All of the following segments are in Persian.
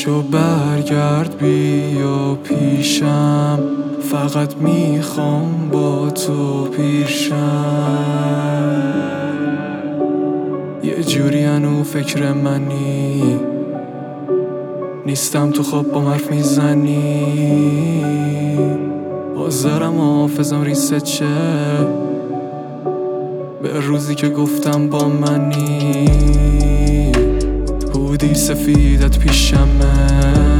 پاشو برگرد بیا پیشم، فقط میخوام با تو پیشم. یه جوری هنو فکر منی، نیستم تو خواب با حرف میزنی. حاضرم حافظم ریست شه به روزی که گفتم با منی. بودی سفیدت پیشمه،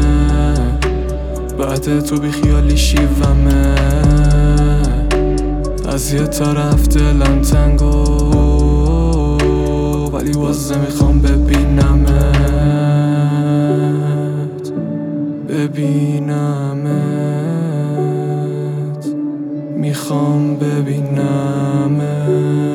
بعد تو بی خیالی شیومه. از یه طرف دلم تنگو ولی باز نمیخوام ببینمت، میخوام ببینمت.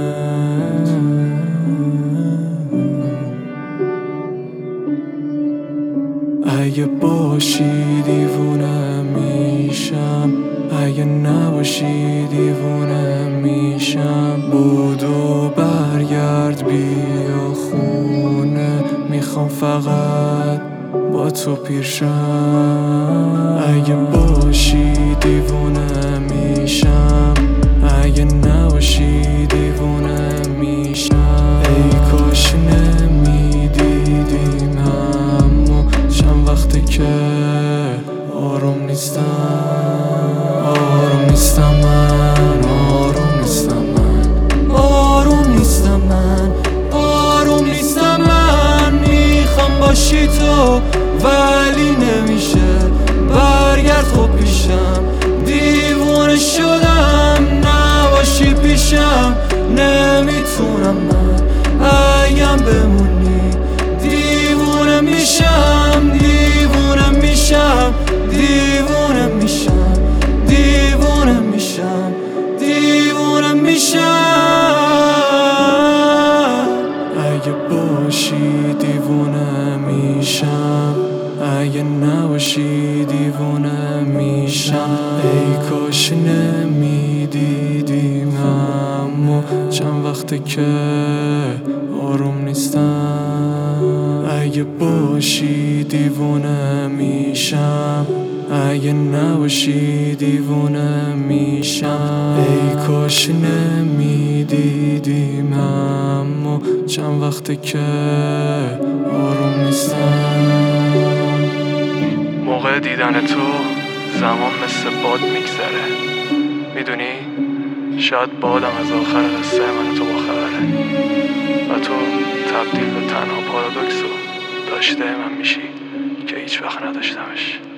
اگه باشی دیوونه میشم، اگه نباشی دیوونه میشم. بودو برگرد بیا خونه، میخوام فقط با تو پیرشم. اگه باشی دیوونه میشم، اگه نباشی دیوونه میشم. ای کاش نمیدیدیم همو، چند وقته که آروم نیستم. آروم نیستم من، آروم نیستم من، آروم نیستم من، آروم نیستم من. میخوام باشی تو ولی نمیشه، برگرد خب پیشم. دیوونه شدم نباشی پیشم، نمیتونم من اگم بمونی. دیوونه میشم، دیوونه میشم، دیوونه میشم، دیوونه میشم، دیوونه میشم. اگه باشی دیوونه میشم، اگه نباشی دیوونه میشم. ای کاش نمیدیدیم همو، چند وقته که آروم نیستم. اگه باشی دیوونه میشم، اگه نباشی دیوونه میشم. ای کاش نمیدیدیم همو، چند وقته که آروم نیستم. موقع دیدن تو زمان مثل باد میگذره، میدونی؟ شاید بادم از آخر قصه من تو باخبره و تو تبدیل به تنها پارادوکس و داشته من میشی که هیچ وقت نداشتمش.